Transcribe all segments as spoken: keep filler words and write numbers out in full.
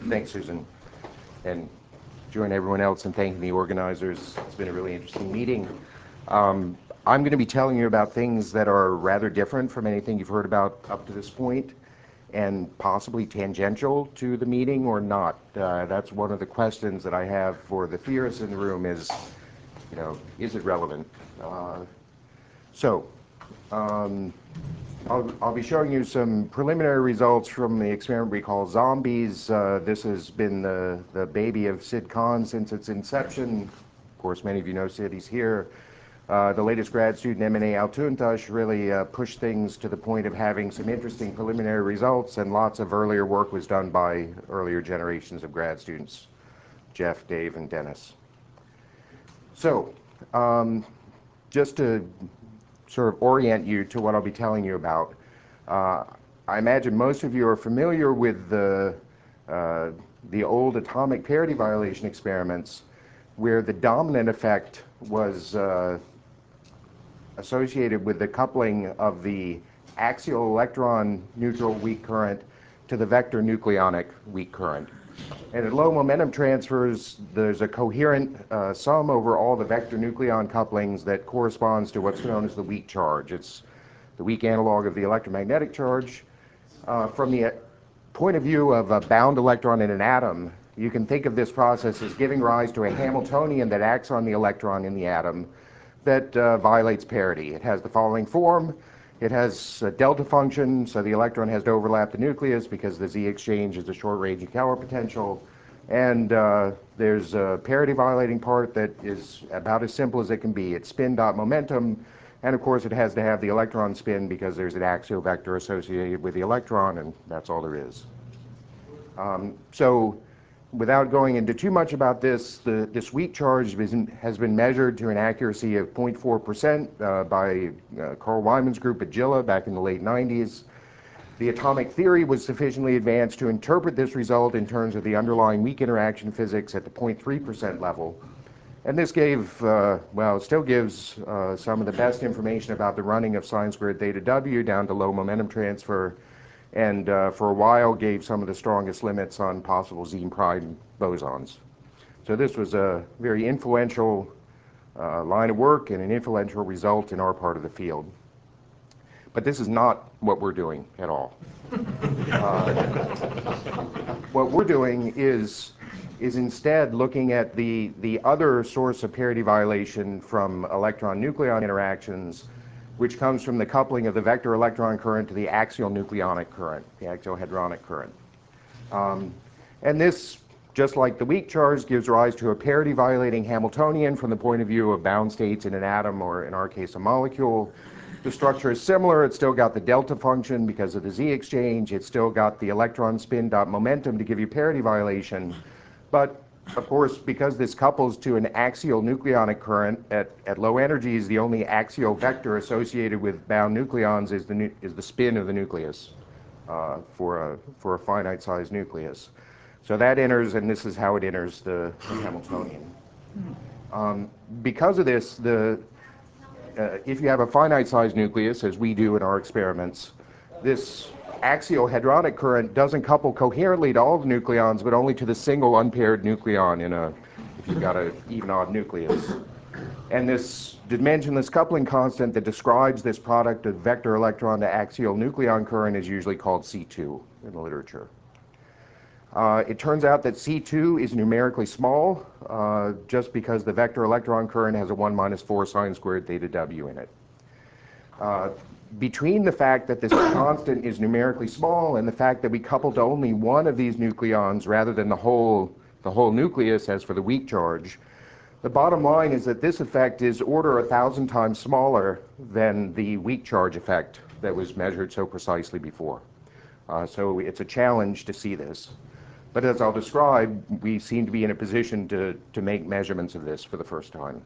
Thanks, Susan. And join everyone else in thanking the organizers. It's been a really interesting meeting. Um, I'm going to be telling you about things that are rather different from anything you've heard about up to this point, and possibly tangential to the meeting or not. Uh, that's one of the questions that I have for the theorists in the room is, you know, is it relevant? Uh, so, um, I'll, I'll be showing you some preliminary results from the experiment we call Zombies. Uh, this has been the, the baby of Sid Kahn since its inception. Of course, many of you know Sid, he's here. Uh, the latest grad student, Emine Altuntaş, really uh, pushed things to the point of having some interesting preliminary results, and lots of earlier work was done by earlier generations of grad students, Jeff, Dave, and Dennis. So, um, just to sort of orient you to what I'll be telling you about, uh, I imagine most of you are familiar with the, uh, the old atomic parity violation experiments, where the dominant effect was uh, associated with the coupling of the axial electron neutral weak current to the vector nucleonic weak current. And at low momentum transfers, there's a coherent uh, sum over all the vector nucleon couplings that corresponds to what's known as the weak charge. It's the weak analog of the electromagnetic charge. Uh, from the point of view of a bound electron in an atom, you can think of this process as giving rise to a Hamiltonian that acts on the electron in the atom that uh, violates parity. It has the following form. It has a delta function, so the electron has to overlap the nucleus because the Z exchange is a short-range Eucauer potential. And uh, there's a parity violating part that is about as simple as it can be. It's spin dot momentum, and of course it has to have the electron spin because there's an axial vector associated with the electron, and that's all there is. Um, so without going into too much about this, the, this weak charge has been measured to an accuracy of zero point four percent uh, by uh, Carl Wyman's group at Jilla back in the late nineties. The atomic theory was sufficiently advanced to interpret this result in terms of the underlying weak interaction physics at the zero point three percent level. And this gave, uh, well, it still gives uh, some of the best information about the running of sine squared theta W down to low momentum transfer, and uh, for a while gave some of the strongest limits on possible Z prime bosons. So this was a very influential uh, line of work and an influential result in our part of the field. But this is not what we're doing at all. Uh, what we're doing is, is instead looking at the, the other source of parity violation from electron-nucleon interactions, which comes from the coupling of the vector electron current to the axial nucleonic current, the axial hadronic current. Um, and this, just like the weak charge, gives rise to a parity violating Hamiltonian from the point of view of bound states in an atom, or in our case a molecule. The structure is similar. It's still got the delta function because of the Z exchange. It's still got the electron spin dot momentum to give you parity violation. But of course, because this couples to an axial nucleonic current at, at low energies, the only axial vector associated with bound nucleons is the, nu is the spin of the nucleus uh, for, a, for a finite-sized nucleus. So that enters, and this is how it enters the, the Hamiltonian. Um, because of this, the, uh, if you have a finite-sized nucleus, as we do in our experiments, this axial hadronic current doesn't couple coherently to all the nucleons, but only to the single unpaired nucleon in a, if you've got an even-odd nucleus. And this dimensionless coupling constant that describes this product of vector electron to axial nucleon current is usually called C two in the literature. Uh, it turns out that C two is numerically small, uh, just because the vector electron current has a one minus four sine squared theta W in it. Uh, between the fact that this constant is numerically small and the fact that we coupled to only one of these nucleons rather than the whole, the whole nucleus as for the weak charge, the bottom line is that this effect is order a thousand times smaller than the weak charge effect that was measured so precisely before. Uh, so it's a challenge to see this. But as I'll describe, we seem to be in a position to, to make measurements of this for the first time.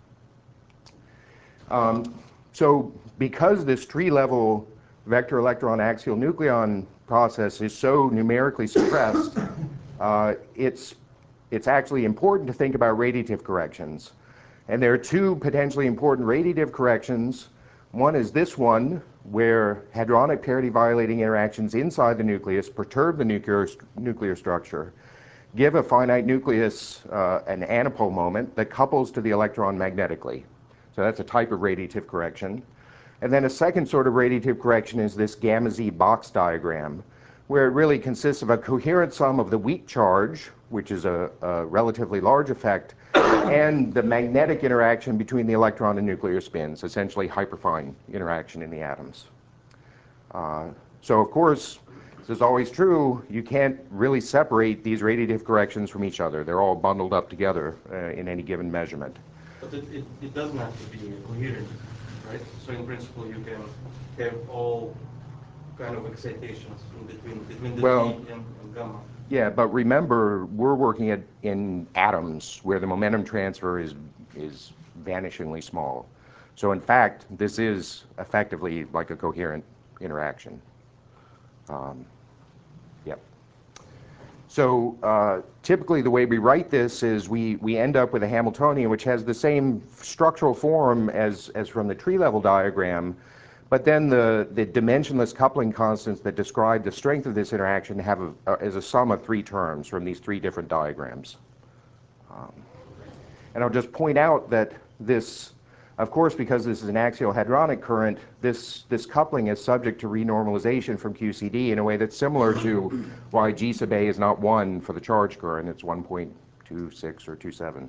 Um, so because this tree-level vector electron axial nucleon process is so numerically suppressed, uh, it's, it's actually important to think about radiative corrections. And there are two potentially important radiative corrections. One is this one, where hadronic parity-violating interactions inside the nucleus perturb the nuclear, nuclear structure, give a finite nucleus uh, an antipole moment that couples to the electron magnetically. So that's a type of radiative correction. And then a second sort of radiative correction is this gamma Z box diagram, where it really consists of a coherent sum of the weak charge, which is a, a relatively large effect, and the magnetic interaction between the electron and nuclear spins, essentially hyperfine interaction in the atoms. Uh, so of course, this is always true, you can't really separate these radiative corrections from each other. They're all bundled up together uh, in any given measurement. But it, it, it doesn't have to be coherent, right? So in principle, you can have all kind of excitations in between, between the well, T and, and gamma. Yeah, but remember, we're working at, in atoms where the momentum transfer is, is vanishingly small. So in fact, this is effectively like a coherent interaction. Um, yep. So uh, typically the way we write this is we, we end up with a Hamiltonian which has the same structural form as, as from the tree level diagram, but then the, the dimensionless coupling constants that describe the strength of this interaction have a, uh, as a sum of three terms from these three different diagrams. Um, and I'll just point out that this, of course, because this is an axial hadronic current, this, this coupling is subject to renormalization from Q C D in a way that's similar to why G sub A is not one for the charge current, it's one point two six or two seven.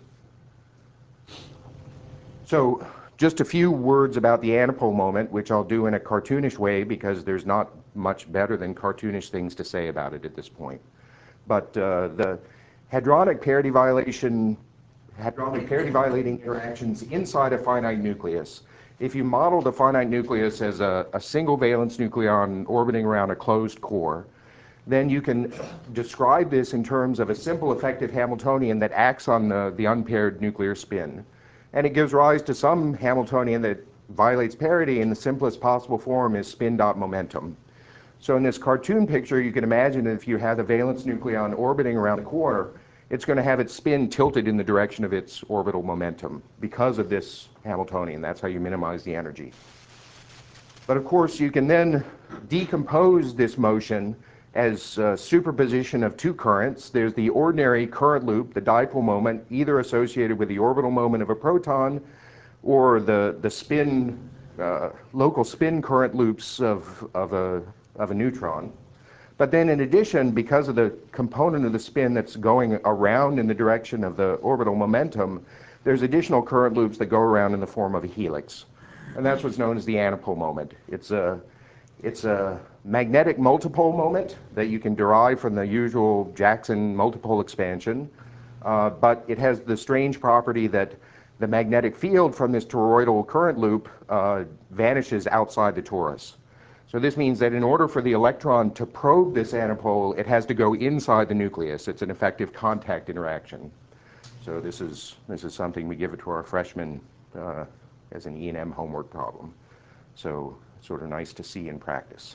So just a few words about the antipole moment, which I'll do in a cartoonish way because there's not much better than cartoonish things to say about it at this point. But uh, the hadronic parity violation, hadronic parity violating interactions inside a finite nucleus. If you model the finite nucleus as a, a single valence nucleon orbiting around a closed core, then you can describe this in terms of a simple effective Hamiltonian that acts on the, the unpaired nuclear spin. And it gives rise to some Hamiltonian that violates parity in the simplest possible form is spin dot momentum. So in this cartoon picture, you can imagine that if you have a valence nucleon orbiting around a core, it's going to have its spin tilted in the direction of its orbital momentum because of this Hamiltonian. That's how you minimize the energy. But of course, you can then decompose this motion as a superposition of two currents. There's the ordinary current loop, the dipole moment, either associated with the orbital moment of a proton or the, the spin, uh, local spin current loops of, of, a, of a neutron. But then in addition, because of the component of the spin that's going around in the direction of the orbital momentum, there's additional current loops that go around in the form of a helix. And that's what's known as the antipole moment. It's a, it's a magnetic multipole moment that you can derive from the usual Jackson multipole expansion, uh, but it has the strange property that the magnetic field from this toroidal current loop uh, vanishes outside the torus. So this means that in order for the electron to probe this antipole, it has to go inside the nucleus. It's an effective contact interaction. So this is, this is something we give it to our freshmen uh, as an E and M homework problem. So sort of nice to see in practice.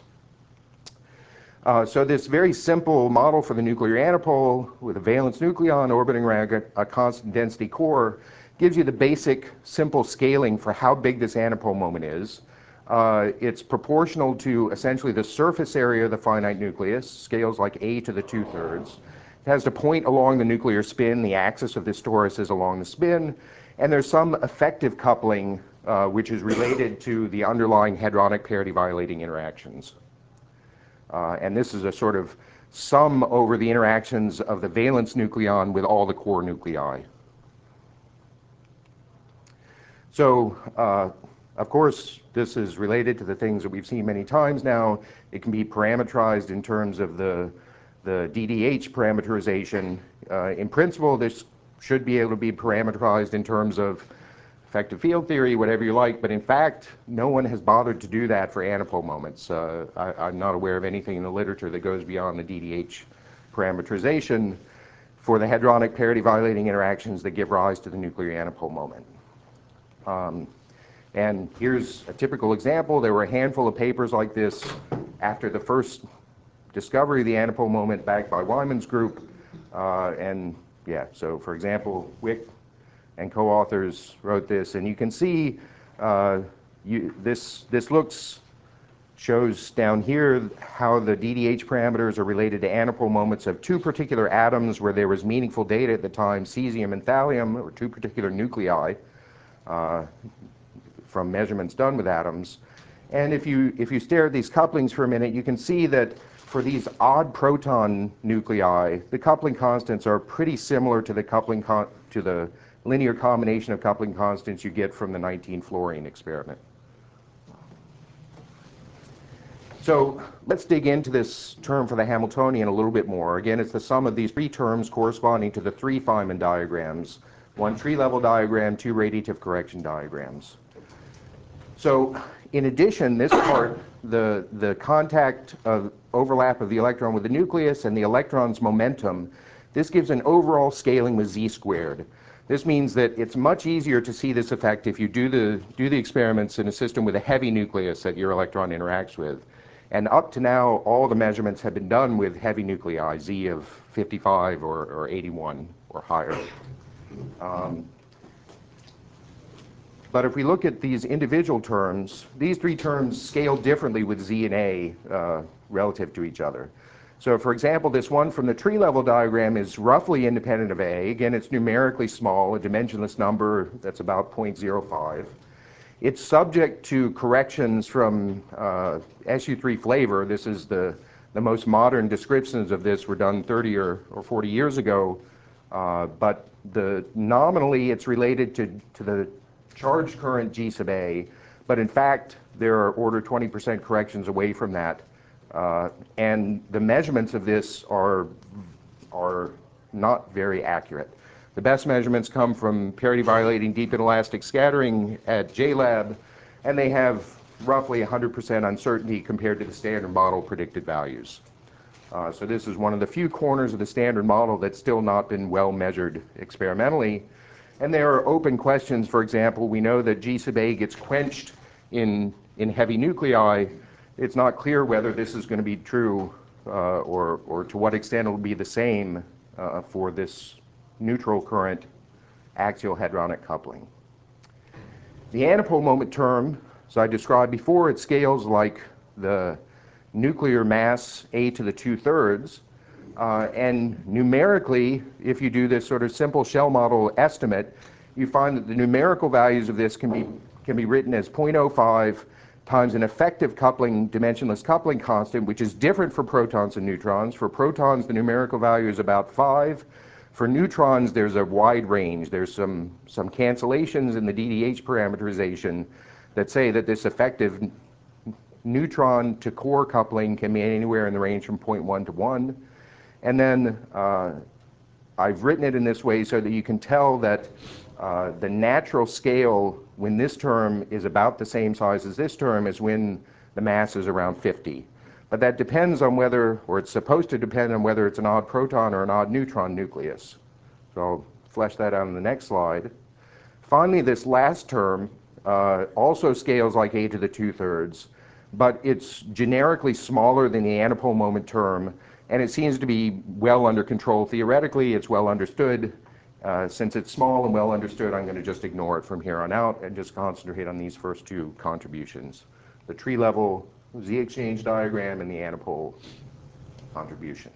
Uh, so this very simple model for the nuclear antipole with a valence nucleon orbiting around a, a constant density core gives you the basic simple scaling for how big this antipole moment is. Uh, it's proportional to essentially the surface area of the finite nucleus, scales like a to the two-thirds. It has to point along the nuclear spin. The axis of this torus is along the spin. And there's some effective coupling uh, which is related to the underlying hadronic parity violating interactions. Uh, and this is a sort of sum over the interactions of the valence nucleon with all the core nuclei. So, uh, of course, this is related to the things that we've seen many times now. It can be parameterized in terms of the, the D D H parameterization. Uh, in principle, this should be able to be parameterized in terms of effective field theory, whatever you like, but in fact, no one has bothered to do that for antipole moments. Uh, I, I'm not aware of anything in the literature that goes beyond the D D H parameterization for the hadronic parity violating interactions that give rise to the nuclear antipole moment. Um, and here's a typical example. There were a handful of papers like this after the first discovery of the antipole moment back by Wyman's group. Uh, and yeah, so for example, Wick and co-authors wrote this, and you can see uh, you, this, this looks shows down here how the D D H parameters are related to antipole moments of two particular atoms where there was meaningful data at the time, cesium and thallium, or two particular nuclei uh, from measurements done with atoms. And if you, if you stare at these couplings for a minute, you can see that for these odd proton nuclei, the coupling constants are pretty similar to the coupling con to the linear combination of coupling constants you get from the nineteen fluorine experiment. So let's dig into this term for the Hamiltonian a little bit more. Again, it's the sum of these three terms corresponding to the three Feynman diagrams. One tree-level diagram, two radiative correction diagrams. So in addition, this part, the, the contact of overlap of the electron with the nucleus and the electron's momentum, this gives an overall scaling with z squared. This means that it's much easier to see this effect if you do the, do the experiments in a system with a heavy nucleus that your electron interacts with. And up to now, all the measurements have been done with heavy nuclei, Z of fifty-five or, or eighty-one or higher. Um, but if we look at these individual terms, these three terms scale differently with Z and A uh, relative to each other. So for example, this one from the tree level diagram is roughly independent of A. Again, it's numerically small, a dimensionless number that's about zero point zero five. It's subject to corrections from uh, S U three flavor. This is the, the most modern descriptions of this were done thirty or, or forty years ago. Uh, but the, nominally it's related to, to the charge current G sub A. But in fact, there are order twenty percent corrections away from that. Uh, and the measurements of this are, are not very accurate. The best measurements come from parity-violating deep inelastic scattering at J lab, and they have roughly one hundred percent uncertainty compared to the standard model predicted values. Uh, so this is one of the few corners of the standard model that's still not been well measured experimentally. And there are open questions. For example, we know that G sub A gets quenched in, in heavy nuclei. It's not clear whether this is going to be true uh, or, or to what extent it will be the same uh, for this neutral current axial hadronic coupling. The antipole moment term, as I described before, it scales like the nuclear mass a to the two-thirds. Uh, and numerically, if you do this sort of simple shell model estimate, you find that the numerical values of this can be, can be written as zero point zero five times an effective coupling, dimensionless coupling constant, which is different for protons and neutrons. For protons, the numerical value is about five. For neutrons, there's a wide range. There's some, some cancellations in the D D H parameterization that say that this effective neutron to core coupling can be anywhere in the range from zero point one to one. And then uh, I've written it in this way so that you can tell that uh, the natural scale when this term is about the same size as this term is when the mass is around fifty. But that depends on whether, or it's supposed to depend on whether it's an odd proton or an odd neutron nucleus. So I'll flesh that out on the next slide. Finally, this last term uh, also scales like a to the two-thirds, but it's generically smaller than the antipole moment term, and it seems to be well under control. Theoretically, it's well understood. Uh, since it's small and well understood, I'm going to just ignore it from here on out and just concentrate on these first two contributions. The tree level Z exchange diagram and the antipole contribution.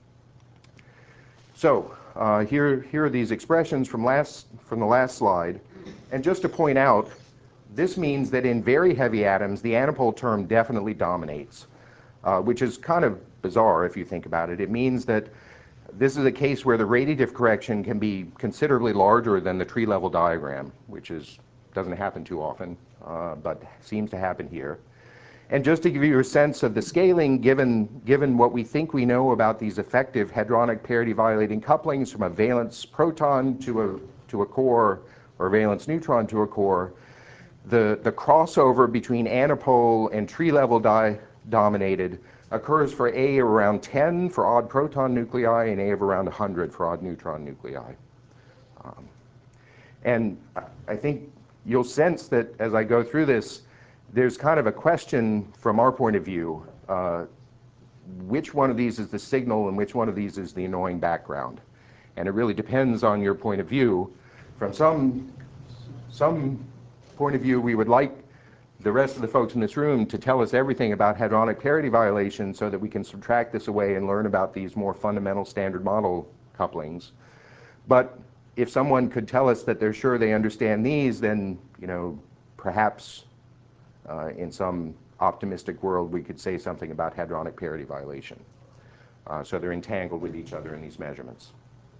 So uh, here, here are these expressions from, last, from the last slide. And just to point out, this means that in very heavy atoms, the antipole term definitely dominates, uh, which is kind of bizarre if you think about it. It means that this is a case where the radiative correction can be considerably larger than the tree level diagram, which is, doesn't happen too often, uh, but seems to happen here. And just to give you a sense of the scaling, given, given what we think we know about these effective hadronic parity-violating couplings from a valence proton to a, to a core, or valence neutron to a core, the, the crossover between antipole and tree-level di dominated occurs for A around ten for odd proton nuclei and A of around one hundred for odd neutron nuclei. Um, and I think you'll sense that as I go through this, there's kind of a question from our point of view, uh, which one of these is the signal and which one of these is the annoying background. And it really depends on your point of view. From some, some point of view, we would like the rest of the folks in this room to tell us everything about hadronic parity violation so that we can subtract this away and learn about these more fundamental standard model couplings. But if someone could tell us that they're sure they understand these, then, you know, perhaps uh, in some optimistic world we could say something about hadronic parity violation. Uh, so they're entangled with each other in these measurements.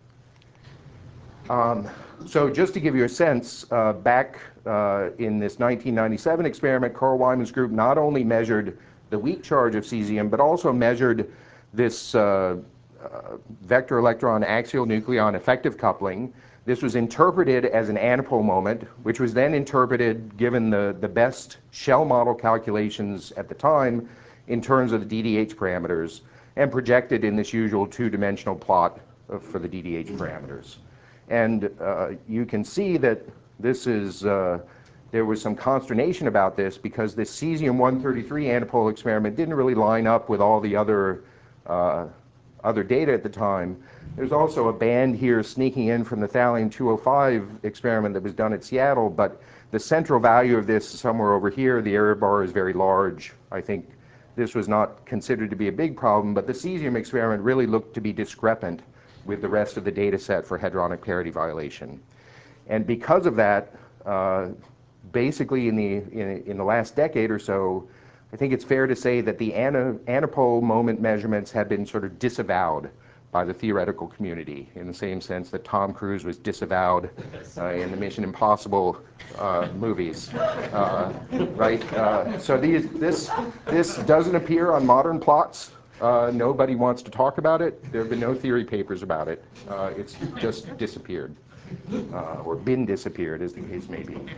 Um, so just to give you a sense, uh, back uh, in this nineteen ninety-seven experiment, Carl Wyman's group not only measured the weak charge of cesium, but also measured this uh, uh, vector electron axial nucleon effective coupling. This was interpreted as an antipole moment, which was then interpreted, given the, the best shell model calculations at the time, in terms of the D D H parameters, and projected in this usual two-dimensional plot of, for the D D H parameters. And uh, you can see that this is, uh, there was some consternation about this because this cesium one thirty-three antipole experiment didn't really line up with all the other, uh, other data at the time. There's also a band here sneaking in from the thallium two oh five experiment that was done at Seattle, but the central value of this is somewhere over here. The error bar is very large. I think this was not considered to be a big problem, but the cesium experiment really looked to be discrepant with the rest of the data set for hadronic parity violation. And because of that, uh, basically in the, in, in the last decade or so, I think it's fair to say that the ana, antipole moment measurements have been sort of disavowed by the theoretical community, in the same sense that Tom Cruise was disavowed uh, in the Mission Impossible uh, movies, uh, right? Uh, so these, this, this doesn't appear on modern plots. Uh, nobody wants to talk about it. There have been no theory papers about it. Uh, it's just disappeared, uh, or been disappeared, as the case may be.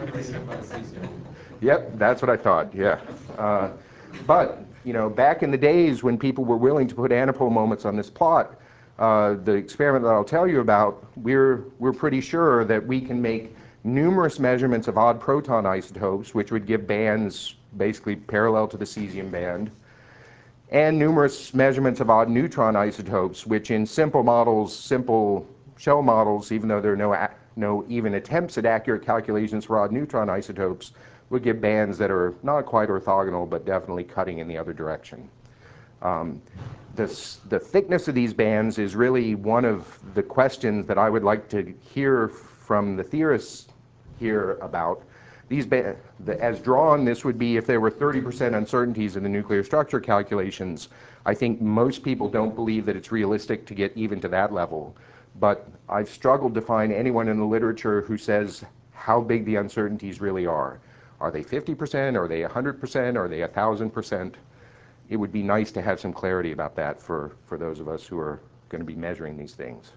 Yep, that's what I thought, yeah. Uh, but, you know, back in the days when people were willing to put antipole moments on this plot, uh, the experiment that I'll tell you about, we're, we're pretty sure that we can make numerous measurements of odd proton isotopes, which would give bands basically parallel to the cesium band, and numerous measurements of odd neutron isotopes, which in simple models, simple shell models, even though there are no, no even attempts at accurate calculations for odd neutron isotopes, would give bands that are not quite orthogonal, but definitely cutting in the other direction. Um, this, the thickness of these bands is really one of the questions that I would like to hear from the theorists here about. These ba the, as drawn, this would be if there were thirty percent uncertainties in the nuclear structure calculations. I think most people don't believe that it's realistic to get even to that level. But I've struggled to find anyone in the literature who says how big the uncertainties really are. Are they fifty percent? Are they one hundred percent? Are they one thousand percent? It would be nice to have some clarity about that for, for those of us who are going to be measuring these things.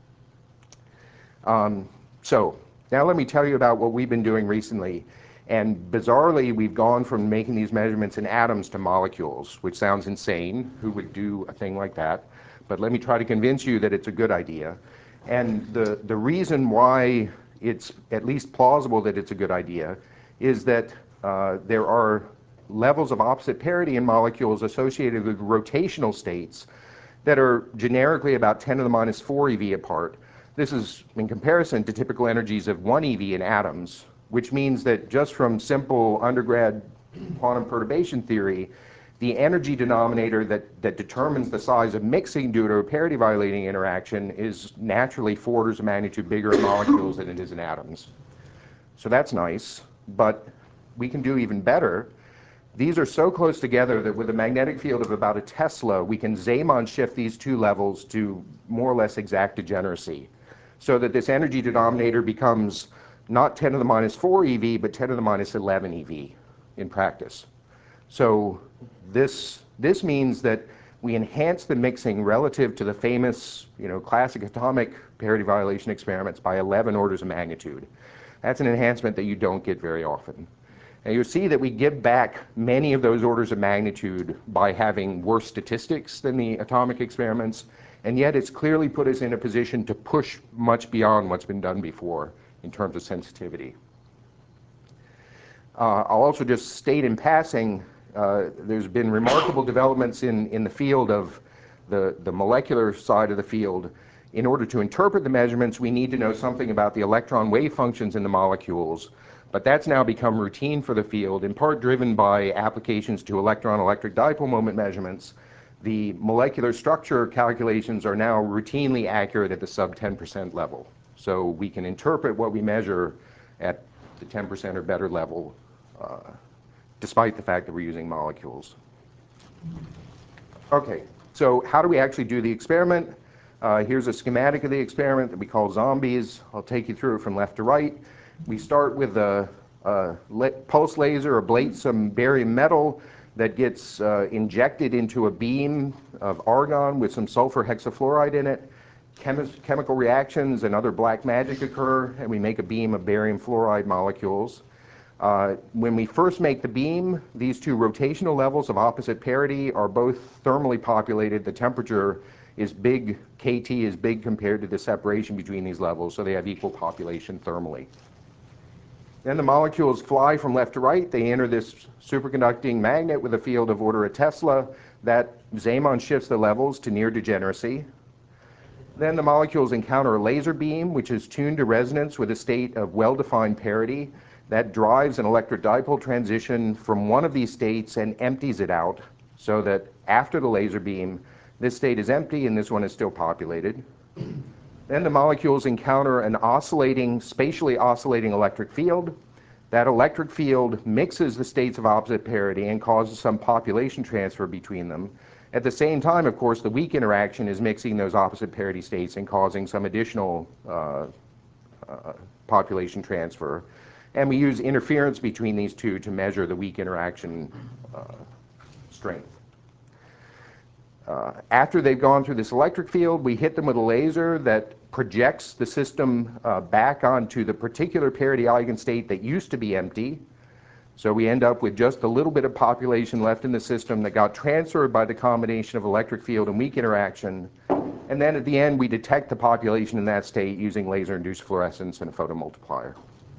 Um, so now let me tell you about what we've been doing recently. And bizarrely, we've gone from making these measurements in atoms to molecules, which sounds insane. Who would do a thing like that? But let me try to convince you that it's a good idea. And the, the reason why it's at least plausible that it's a good idea is that uh, there are levels of opposite parity in molecules associated with rotational states that are generically about ten to the minus four eV apart. This is in comparison to typical energies of one eV in atoms, which means that just from simple undergrad quantum perturbation theory, the energy denominator that, that determines the size of mixing due to a parity violating interaction is naturally four orders of magnitude bigger in molecules than it is in atoms. So that's nice, but we can do even better. These are so close together that with a magnetic field of about a Tesla, we can Zeeman shift these two levels to more or less exact degeneracy, so that this energy denominator becomes not ten to the minus four eV, but ten to the minus eleven eV in practice. So this, this means that we enhance the mixing relative to the famous, you know, classic atomic parity violation experiments by eleven orders of magnitude. That's an enhancement that you don't get very often. And you'll see that we give back many of those orders of magnitude by having worse statistics than the atomic experiments, and yet it's clearly put us in a position to push much beyond what's been done before in terms of sensitivity. Uh, I'll also just state in passing, uh, there's been remarkable developments in, in the field of the, the molecular side of the field. In order to interpret the measurements, we need to know something about the electron wave functions in the molecules. But that's now become routine for the field, in part driven by applications to electron-electric dipole moment measurements. The molecular structure calculations are now routinely accurate at the sub ten percent level. So we can interpret what we measure at the ten percent or better level, uh, despite the fact that we're using molecules. Okay, so how do we actually do the experiment? Uh, here's a schematic of the experiment that we call zombies. I'll take you through it from left to right. We start with a, a la pulse laser, ablate some barium metal that gets uh, injected into a beam of argon with some sulfur hexafluoride in it. Chemi chemical reactions and other black magic occur, and we make a beam of barium fluoride molecules. Uh, when we first make the beam, these two rotational levels of opposite parity are both thermally populated. The temperature is big, K T is big compared to the separation between these levels, so they have equal population thermally. Then the molecules fly from left to right. They enter this superconducting magnet with a field of order of Tesla. That Zeeman shifts the levels to near degeneracy. Then the molecules encounter a laser beam, which is tuned to resonance with a state of well-defined parity. That drives an electric dipole transition from one of these states and empties it out, so that after the laser beam, this state is empty and this one is still populated. Then the molecules encounter an oscillating, spatially oscillating electric field. That electric field mixes the states of opposite parity and causes some population transfer between them. At the same time, of course, the weak interaction is mixing those opposite parity states and causing some additional uh, uh, population transfer. And we use interference between these two to measure the weak interaction uh, strength. Uh, after they've gone through this electric field, we hit them with a laser that projects the system uh, back onto the particular parity eigenstate that used to be empty. So we end up with just a little bit of population left in the system that got transferred by the combination of electric field and weak interaction. And then at the end, we detect the population in that state using laser-induced fluorescence and a photomultiplier.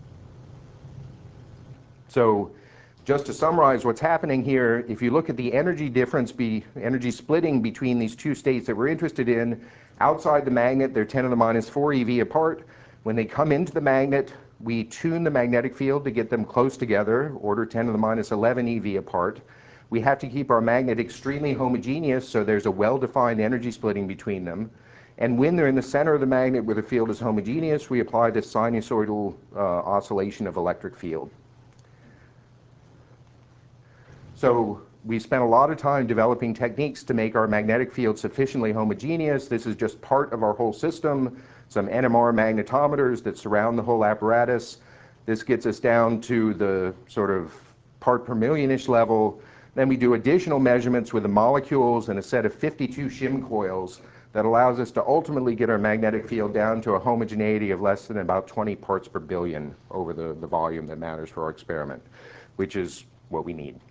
So just to summarize what's happening here, if you look at the energy difference, be, energy splitting between these two states that we're interested in, outside the magnet, they're ten to the minus four eV apart. When they come into the magnet, we tune the magnetic field to get them close together, order ten to the minus eleven eV apart. We have to keep our magnet extremely homogeneous, so there's a well-defined energy splitting between them. And when they're in the center of the magnet where the field is homogeneous, we apply this sinusoidal uh, oscillation of electric field. So we spent a lot of time developing techniques to make our magnetic field sufficiently homogeneous. This is just part of our whole system, some N M R magnetometers that surround the whole apparatus. This gets us down to the sort of part per million-ish level. Then we do additional measurements with the molecules and a set of fifty-two shim coils that allows us to ultimately get our magnetic field down to a homogeneity of less than about twenty parts per billion over the, the volume that matters for our experiment, which is what we need.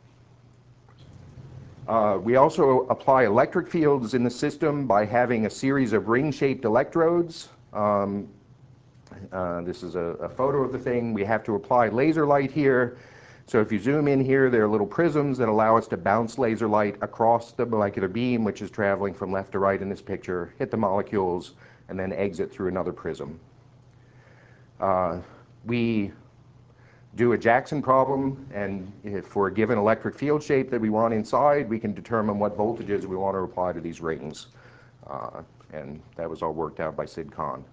Uh, we also apply electric fields in the system by having a series of ring-shaped electrodes. Um, uh, this is a, a photo of the thing. We have to apply laser light here. So if you zoom in here, there are little prisms that allow us to bounce laser light across the molecular beam, which is traveling from left to right in this picture, hit the molecules, and then exit through another prism. Uh, we do a Jackson problem, and if for a given electric field shape that we want inside, we can determine what voltages we want to apply to these rings. Uh, and that was all worked out by Sid Kahn.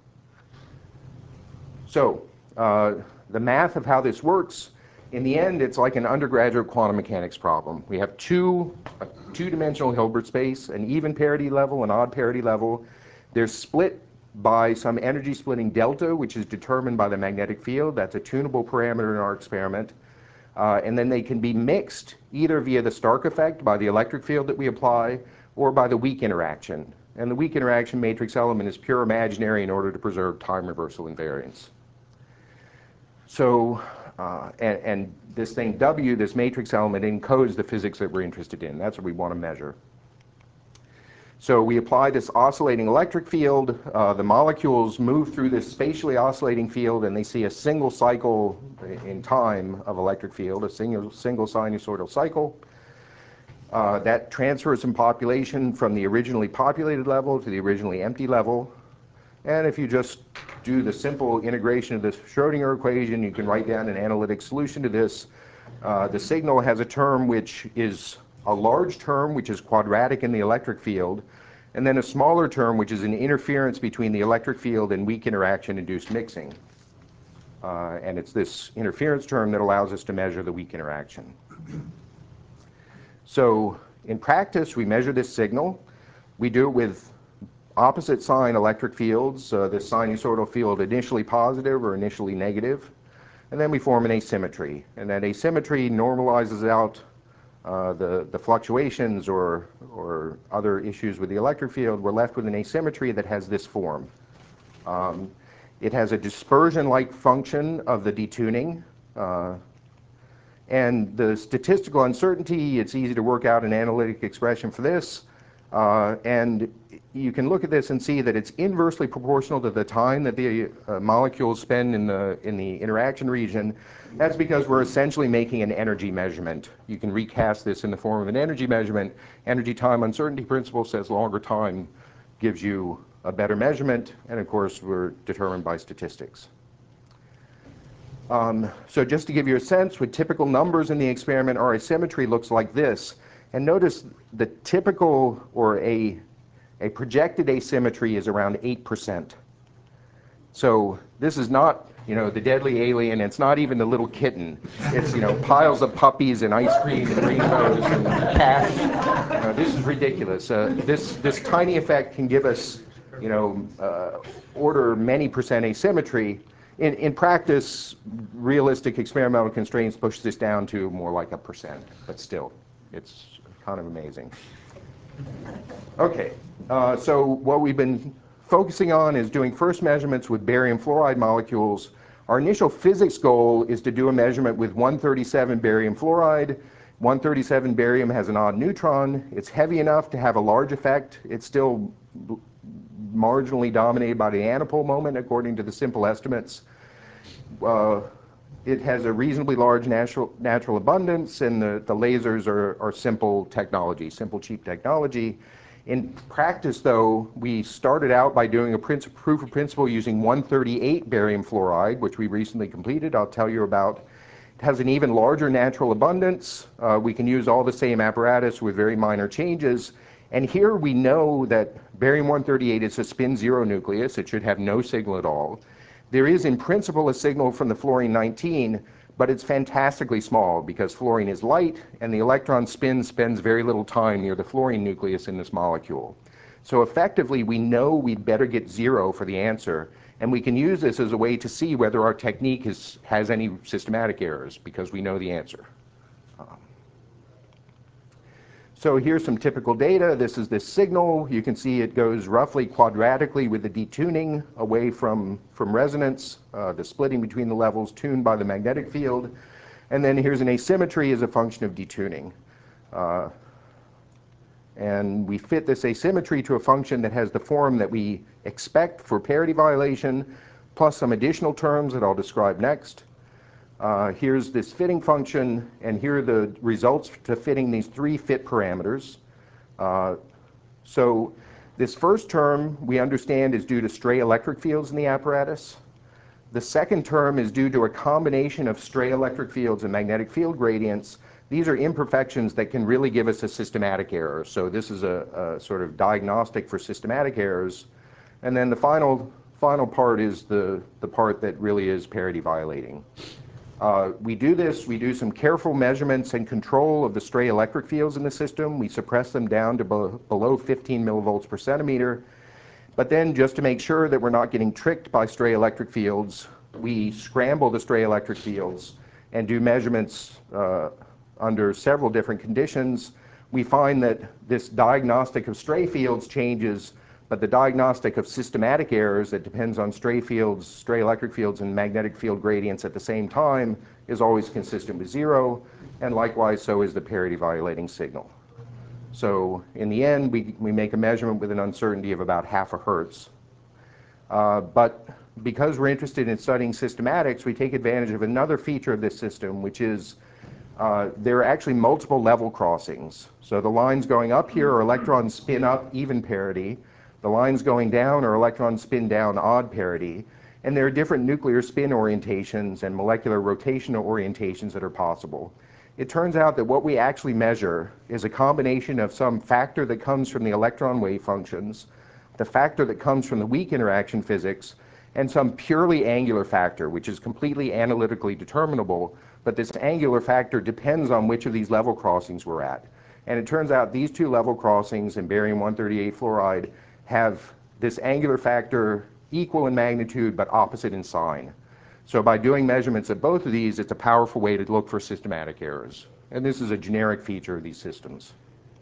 So uh, the math of how this works, in the end, it's like an undergraduate quantum mechanics problem. We have two, a two-dimensional Hilbert space, an even parity level, an odd parity level. They're split by some energy splitting delta, which is determined by the magnetic field. That's a tunable parameter in our experiment. Uh, and then they can be mixed either via the Stark effect by the electric field that we apply, or by the weak interaction. And the weak interaction matrix element is pure imaginary in order to preserve time reversal invariance. So, uh, and, and this thing W, this matrix element, encodes the physics that we're interested in. That's what we want to measure. So we apply this oscillating electric field. Uh, the molecules move through this spatially oscillating field, and they see a single cycle in time of electric field, a single, single sinusoidal cycle. Uh, that transfers some population from the originally populated level to the originally empty level. And if you just do the simple integration of the Schrodinger equation, you can write down an analytic solution to this. Uh, the signal has a term which is a large term, which is quadratic in the electric field, and then a smaller term, which is an interference between the electric field and weak interaction-induced mixing. Uh, and it's this interference term that allows us to measure the weak interaction. So in practice, we measure this signal. We do it with opposite sign electric fields, uh, the sinusoidal field initially positive or initially negative, and then we form an asymmetry. And that asymmetry normalizes out uh, the, the fluctuations or, or other issues with the electric field. We're left with an asymmetry that has this form. Um, it has a dispersion-like function of the detuning. Uh, and the statistical uncertainty, it's easy to work out an analytic expression for this. Uh, and you can look at this and see that it's inversely proportional to the time that the uh, molecules spend in the, in the interaction region. That's because we're essentially making an energy measurement. You can recast this in the form of an energy measurement. Energy time uncertainty principle says longer time gives you a better measurement, and of course we're determined by statistics. Um, so just to give you a sense, with typical numbers in the experiment, our asymmetry looks like this. And notice the typical, or a, a projected asymmetry is around eight percent. So this is not, you know, the deadly alien, it's not even the little kitten. It's, you know, piles of puppies and ice cream and rainbows and cash. You know, this is ridiculous. Uh, this, this tiny effect can give us, you know, uh, order many percent asymmetry. In, in practice, realistic experimental constraints push this down to more like a percent, but still, it's kind of amazing. Okay, uh, so what we've been focusing on is doing first measurements with barium fluoride molecules. Our initial physics goal is to do a measurement with one thirty-seven barium fluoride. one thirty-seven barium has an odd neutron. It's heavy enough to have a large effect. It's still marginally dominated by the antipole moment, according to the simple estimates. Uh, it has a reasonably large natural, natural abundance, and the, the lasers are, are simple technology, simple, cheap technology. In practice, though, we started out by doing a proof of principle using one thirty-eight barium fluoride, which we recently completed. I'll tell you about. It has an even larger natural abundance. Uh, we can use all the same apparatus with very minor changes. And here we know that barium one thirty-eight is a spin zero nucleus. It should have no signal at all. There is in principle a signal from the fluorine nineteen, but it's fantastically small because fluorine is light and the electron spin spends very little time near the fluorine nucleus in this molecule. So effectively we know we'd better get zero for the answer, and we can use this as a way to see whether our technique is, has any systematic errors because we know the answer. Um, So here's some typical data. This is this signal. You can see it goes roughly quadratically with the detuning away from, from resonance, uh, the splitting between the levels tuned by the magnetic field. And then here's an asymmetry as a function of detuning. Uh, and we fit this asymmetry to a function that has the form that we expect for parity violation, plus some additional terms that I'll describe next. Uh, here's this fitting function, and here are the results to fitting these three fit parameters. Uh, so this first term we understand is due to stray electric fields in the apparatus. The second term is due to a combination of stray electric fields and magnetic field gradients. These are imperfections that can really give us a systematic error. So this is a, a sort of diagnostic for systematic errors. And then the final, final part is the, the part that really is parity violating. Uh, we do this, we do some careful measurements and control of the stray electric fields in the system. We suppress them down to be below fifteen millivolts per centimeter. But then, just to make sure that we're not getting tricked by stray electric fields, we scramble the stray electric fields and do measurements uh, under several different conditions. We find that this diagnostic of stray fields changes, but the diagnostic of systematic errors that depends on stray fields, stray electric fields, and magnetic field gradients at the same time is always consistent with zero, and likewise so is the parity violating signal. So in the end, we, we make a measurement with an uncertainty of about half a hertz. Uh, but because we're interested in studying systematics, we take advantage of another feature of this system, which is uh, there are actually multiple level crossings. So the lines going up here are electron spin up even parity. The lines going down are electron spin down odd parity. And there are different nuclear spin orientations and molecular rotational orientations that are possible. It turns out that what we actually measure is a combination of some factor that comes from the electron wave functions, the factor that comes from the weak interaction physics, and some purely angular factor, which is completely analytically determinable, but this angular factor depends on which of these level crossings we're at. And it turns out these two level crossings in barium one thirty-eight fluoride have this angular factor equal in magnitude but opposite in sign. So by doing measurements of both of these, it's a powerful way to look for systematic errors. And this is a generic feature of these systems.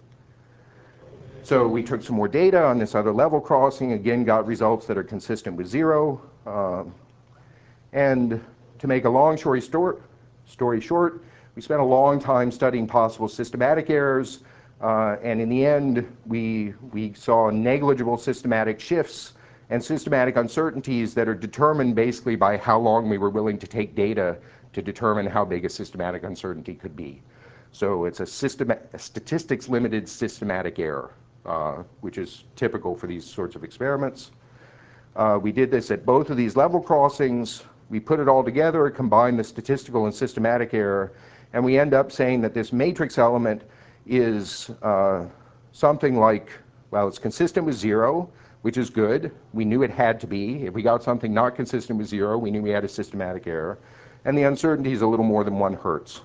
So we took some more data on this other level crossing, again got results that are consistent with zero. Um, and to make a long story short, story short, we spent a long time studying possible systematic errors, uh, and in the end, we, we saw negligible systematic shifts and systematic uncertainties that are determined basically by how long we were willing to take data to determine how big a systematic uncertainty could be. So it's a, systema- a statistics-limited systematic error, uh, which is typical for these sorts of experiments. Uh, we did this at both of these level crossings. We put it all together, combined the statistical and systematic error, and we end up saying that this matrix element is uh, something like, well, it's consistent with zero, which is good. We knew it had to be. If we got something not consistent with zero, we knew we had a systematic error. And the uncertainty is a little more than one hertz.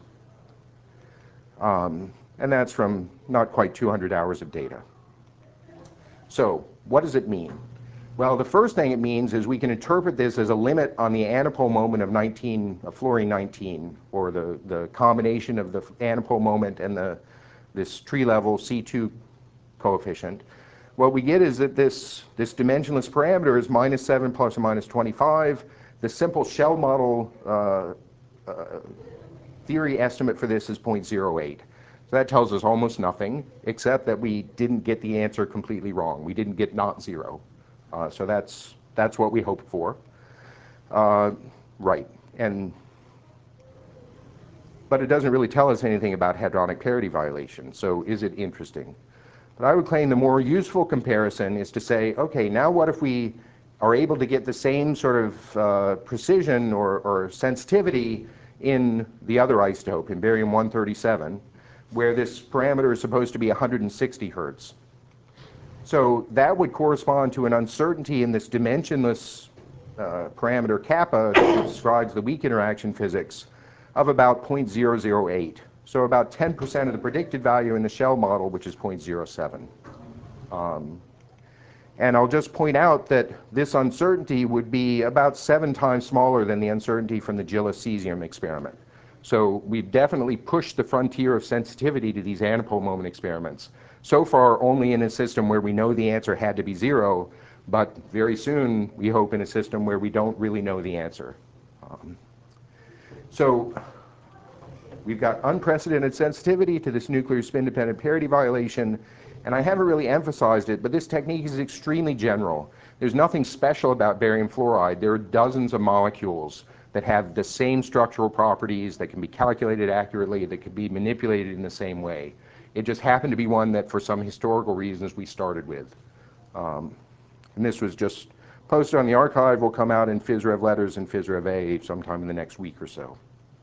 Um, and that's from not quite two hundred hours of data. So what does it mean? Well, the first thing it means is we can interpret this as a limit on the antipole moment of nineteen, of fluorine nineteen, or the, the combination of the antipole moment and the, this tree level C two coefficient. What we get is that this, this dimensionless parameter is minus seven plus or minus twenty-five. The simple shell model uh, uh, theory estimate for this is zero point zero eight. So that tells us almost nothing, except that we didn't get the answer completely wrong. We didn't get not zero. Uh, so that's, that's what we hoped for. Uh, right. And, but it doesn't really tell us anything about hadronic parity violation. So is it interesting? But I would claim the more useful comparison is to say, okay, now what if we are able to get the same sort of uh, precision or, or sensitivity in the other isotope, in barium one thirty-seven, where this parameter is supposed to be one hundred sixty hertz. So that would correspond to an uncertainty in this dimensionless uh, parameter kappa that describes the weak interaction physics of about zero point zero zero eight. So about ten percent of the predicted value in the shell model, which is zero point zero seven. Um, and I'll just point out that this uncertainty would be about seven times smaller than the uncertainty from the Gillis cesium experiment. So we've definitely pushed the frontier of sensitivity to these antipole moment experiments. So far, only in a system where we know the answer had to be zero, but very soon we hope in a system where we don't really know the answer. Um, so we've got unprecedented sensitivity to this nuclear spin-dependent parity violation, and I haven't really emphasized it, but this technique is extremely general. There's nothing special about barium fluoride. There are dozens of molecules that have the same structural properties, that can be calculated accurately, that can be manipulated in the same way. It just happened to be one that, for some historical reasons, we started with. Um, and this was just posted on the archive, will come out in PhysRev Letters and PhysRev A sometime in the next week or so.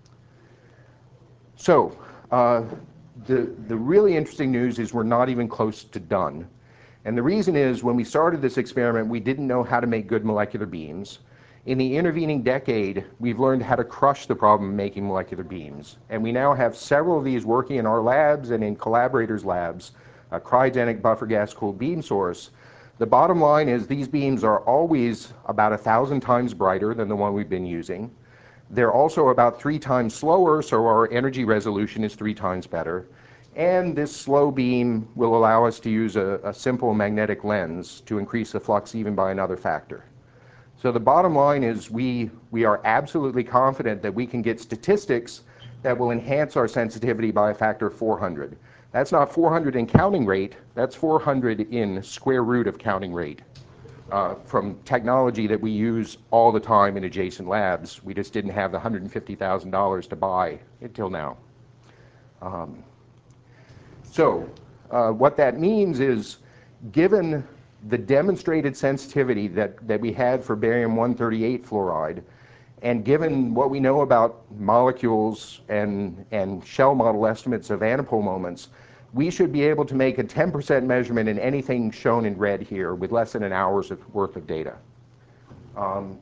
So, uh, the, the really interesting news is we're not even close to done. And the reason is, when we started this experiment, we didn't know how to make good molecular beams. In the intervening decade, we've learned how to crush the problem of making molecular beams. And we now have several of these working in our labs and in collaborators' labs, a cryogenic buffer gas-cooled beam source. The bottom line is these beams are always about a thousand times brighter than the one we've been using. They're also about three times slower, so our energy resolution is three times better. And this slow beam will allow us to use a, a simple magnetic lens to increase the flux even by another factor. So the bottom line is we, we are absolutely confident that we can get statistics that will enhance our sensitivity by a factor of four hundred. That's not four hundred in counting rate, that's four hundred in square root of counting rate. Uh, from technology that we use all the time in adjacent labs. We just didn't have the one hundred fifty thousand dollars to buy until now. Um, so uh, what that means is, given the demonstrated sensitivity that, that we had for barium one thirty-eight fluoride, and given what we know about molecules and, and shell model estimates of antipole moments, we should be able to make a ten percent measurement in anything shown in red here with less than an hour's of, worth of data. Um,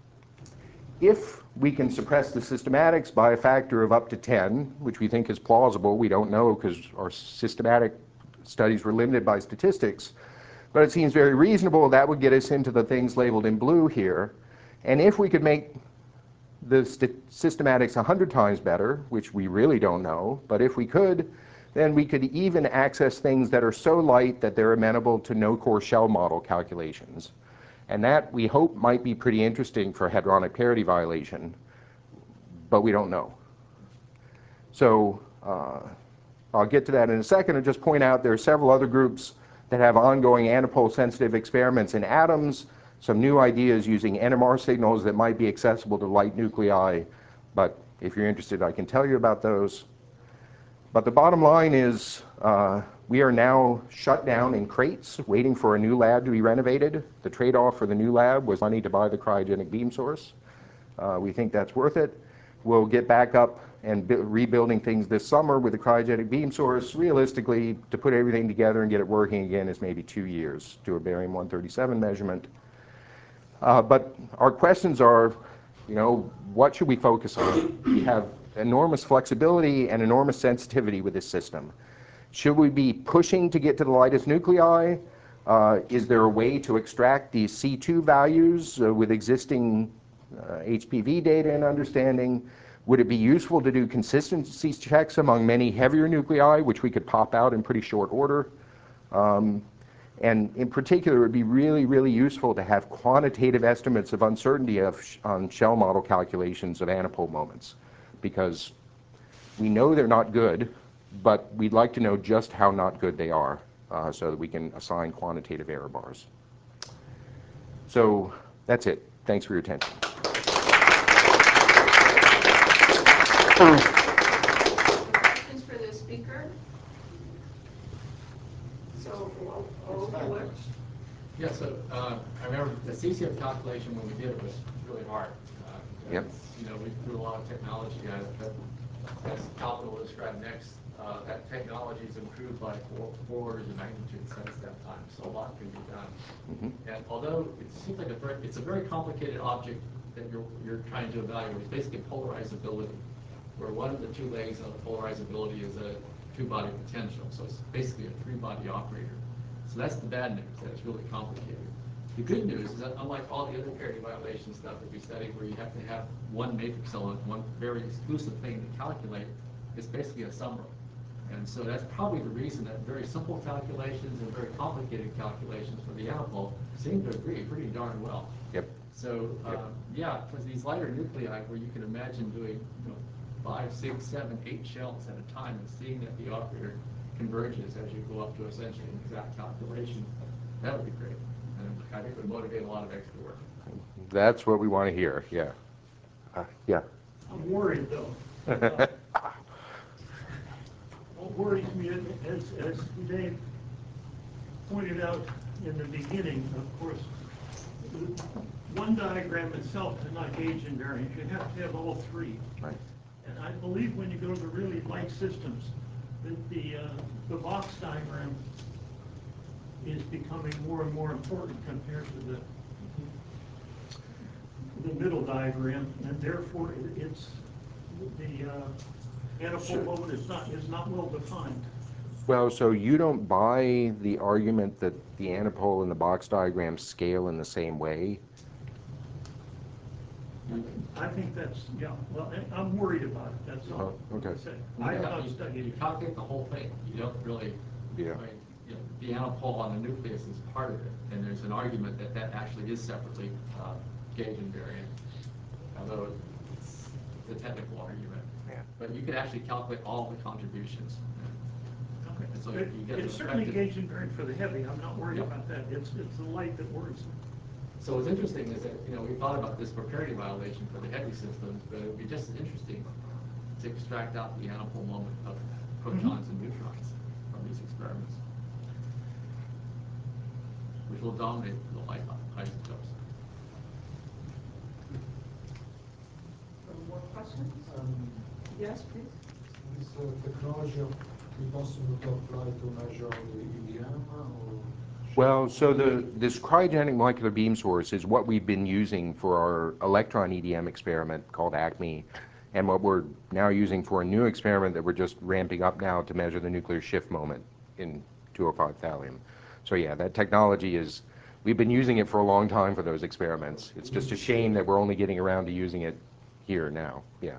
if we can suppress the systematics by a factor of up to ten, which we think is plausible, we don't know because our systematic studies were limited by statistics, but it seems very reasonable. That would get us into the things labeled in blue here. And if we could make the systematics one hundred times better, which we really don't know, but if we could, then we could even access things that are so light that they're amenable to no-core shell model calculations. And that, we hope, might be pretty interesting for hadronic parity violation, but we don't know. So uh, I'll get to that in a second, and just point out there are several other groups that have ongoing antipole-sensitive experiments in atoms, some new ideas using N M R signals that might be accessible to light nuclei, but if you're interested, I can tell you about those. But the bottom line is uh, we are now shut down in crates, waiting for a new lab to be renovated. The trade-off for the new lab was money to buy the cryogenic beam source. Uh, we think that's worth it. We'll get back up and rebuilding things this summer with the cryogenic beam source. Realistically, to put everything together and get it working again is maybe two years to a barium one thirty-seven measurement. Uh, but our questions are, you know, what should we focus on? We have enormous flexibility and enormous sensitivity with this system. Should we be pushing to get to the lightest nuclei? Uh, is there a way to extract these C two values uh, with existing uh, H P V data and understanding? Would it be useful to do consistency checks among many heavier nuclei, which we could pop out in pretty short order? Um, and in particular, it would be really, really useful to have quantitative estimates of uncertainty of sh on shell model calculations of antipole moments, because we know they're not good, but we'd like to know just how not good they are uh, so that we can assign quantitative error bars. So that's it. Thanks for your attention. Questions for the speaker? So, oh, oh, what? Yeah, so uh, I remember the C C F calculation when we did it was really hard. Uh, Yep. You know, we threw a lot of technology at it, but as Calvin will describe next, uh, that technology is improved by four, four orders of magnitude since that time, so a lot can be done. Mm-hmm. And although it seems like a very, it's a very complicated object that you're, you're trying to evaluate. It's basically polarizability, where one of the two legs of polarizability is a two-body potential, so it's basically a three-body operator. So that's the bad news, that it's really complicated. The good news is that unlike all the other parity violation stuff that we studied, where you have to have one matrix element, one very exclusive thing to calculate, it's basically a summary. And so that's probably the reason that very simple calculations and very complicated calculations for the antipole seem to agree pretty darn well. Yep. So uh, Yep. yeah, for these lighter nuclei, where you can imagine doing you know, five, six, seven, eight shells at a time and seeing that the operator converges as you go up to essentially an exact calculation, that would be great. And I think it would motivate a lot of extra work. That's what we want to hear, yeah. Uh, yeah. I'm worried, though. Uh, What worries me, as, as Dave pointed out in the beginning, of course, one diagram itself is not gauge invariant. You have to have all three. Right. And I believe when you go to really light systems, that the, uh, the box diagram is becoming more and more important compared to the the middle diagram, and therefore it- it's the uh, antipole moment is not is not well defined. Well, so you don't buy the argument that the antipole and the box diagram scale in the same way? I think that's, yeah, well, I- I'm worried about it, that's all. Oh, okay. I have You not cal- studied You it. calculate the whole thing. You don't really, Yeah. I mean, you know, the antipole on the nucleus is part of it, and there's an argument that that actually is separately uh, gauge invariant, although it's, it's a technical argument. Yeah. But you could actually calculate all the contributions. Okay. And so It- you get It's the certainly effective- gauge invariant for the heavy, I'm not worried Yep. about that. It's, it's the light that worries me. So what's interesting is that, you know, we thought about this for parity violation for the heavy systems, but it would be just as interesting to extract out the antipole moment of protons and neutrons from these experiments. which will dominate the light isotopes. More questions? Um, Yes, please. This uh, technology, we possible to apply to measure the E D M or? Well, so the this cryogenic molecular beam source is what we've been using for our electron E D M experiment called ACME, and what we're now using for a new experiment that we're just ramping up now to measure the nuclear shift moment in two oh five thallium. So yeah, that technology is, we've been using it for a long time for those experiments. It's just a shame that we're only getting around to using it here now, yeah.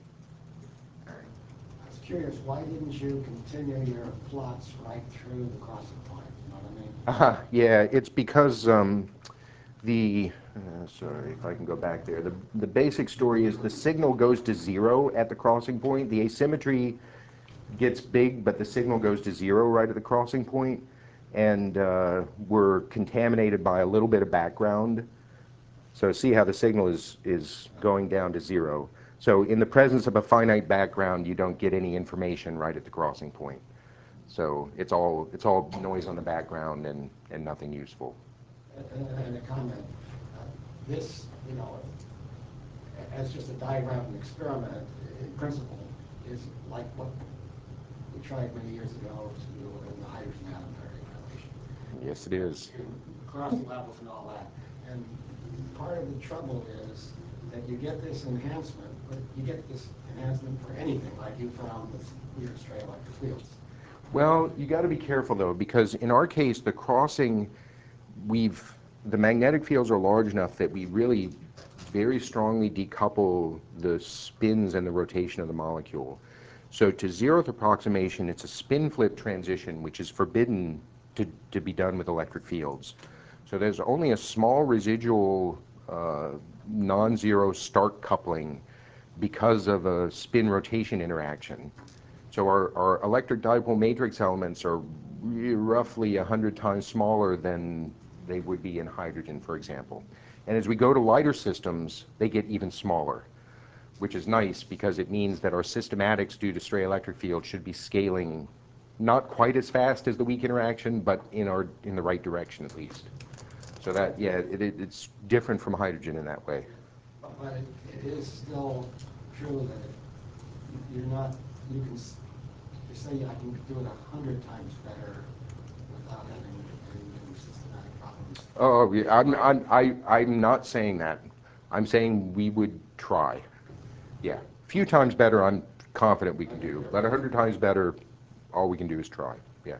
I was curious, why didn't you continue your plots right through the crossing point? You know what I mean? Uh, yeah, it's because um, the, uh, sorry, if I can go back there. The, the basic story is the signal goes to zero at the crossing point. The asymmetry gets big, but the signal goes to zero right at the crossing point. And uh, we're contaminated by a little bit of background. So see how the signal is, is going down to zero. So in the presence of a finite background, you don't get any information right at the crossing point. So it's all, it's all noise on the background and, and nothing useful. And, and a comment, uh, this, you know, as just a diagram of an experiment, in principle, is like what we tried many years ago to do in the hydrogen atom variation. Yes, it is. Crossing levels and all that. And part of the trouble is that you get this enhancement, but you get this enhancement for anything, like you found with weird stray electric fields. Well, you got to be careful though, because in our case, the crossing, we've, the magnetic fields are large enough that we really very strongly decouple the spins and the rotation of the molecule. So to zeroth approximation, it's a spin flip transition, which is forbidden to, to be done with electric fields. So there's only a small residual uh, non-zero Stark coupling because of a spin rotation interaction. So our, our electric dipole matrix elements are roughly one hundred times smaller than they would be in hydrogen, for example. And as we go to lighter systems, they get even smaller, which is nice because it means that our systematics due to stray electric field should be scaling not quite as fast as the weak interaction, but in, our, in the right direction at least. So that, yeah, it, it, it's different from hydrogen in that way. But, but it, it is still true that it, you're not, you can, s- you say I can do it a hundred times better without having any, any systematic problems. Oh, yeah, I'm, I'm, I, I'm not saying that. I'm saying we would try. Yeah, a few times better I'm confident we can do, but a hundred times better, all we can do is try, yeah.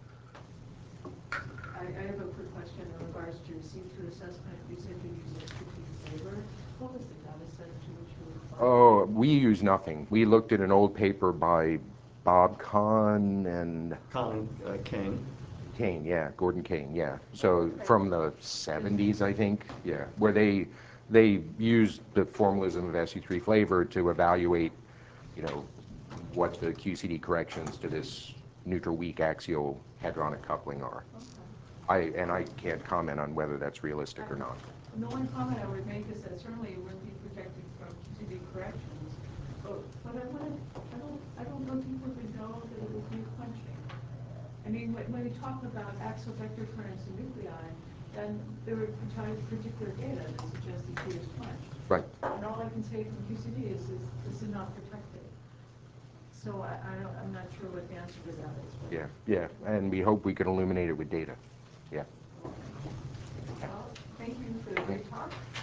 I, I have a quick question in regards to see-through assessment. You said you use a strategic flavor. What was the data set to which you applied? Oh, we use nothing. We looked at an old paper by Bob Kahn and Colin uh, Kane. Kane, yeah, Gordon Kane, yeah. So from the seventies, I think, yeah, where they they used the formalism of S U three flavor to evaluate, you know, what the Q C D corrections to this neutral weak axial hadronic coupling are. Okay. I and I can't comment on whether that's realistic or not. The one comment I would make is that certainly it wouldn't be protected from Q C D corrections. But, but I want to, I don't, I don't know if people would know that it was weak quenching. I mean, when, when we talk about axial vector currents in nuclei, then there are particular data that suggests that Q is quenched. Right. And all I can say from Q C D is, is this is not protected. So I, I don't, I'm not sure what the answer to that is. but- Yeah, yeah, and we hope we can illuminate it with data. Yeah. Well, thank you for the great talk.